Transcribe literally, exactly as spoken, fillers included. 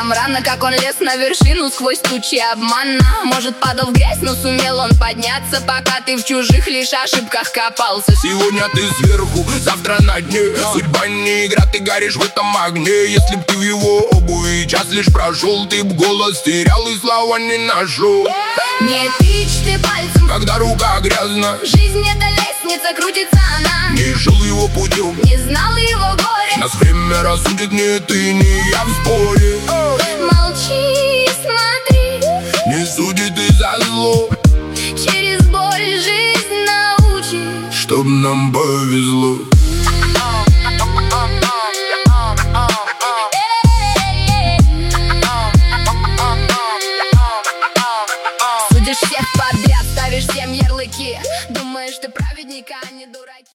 слишком рано, как он лез на вершину сквозь тучи обмана. Может, падал в грязь, но сумел он подняться, пока ты в чужих лишь ошибках копался. Сегодня ты сверху, завтра на дне. Судьба не игра, ты горишь в этом огне. Если б ты в его обуви час лишь прошел, ты б голос терял и слова не нашел. Не тычь ты пальцем, когда рука грязна. Жизнь это лестница, крутится она. Не шел его путем, не знал его горя. Нас время рассудит, не ты, не я в споре. Молчи и смотри, не судит и за зло. Через боль жизнь научит, чтоб нам повезло.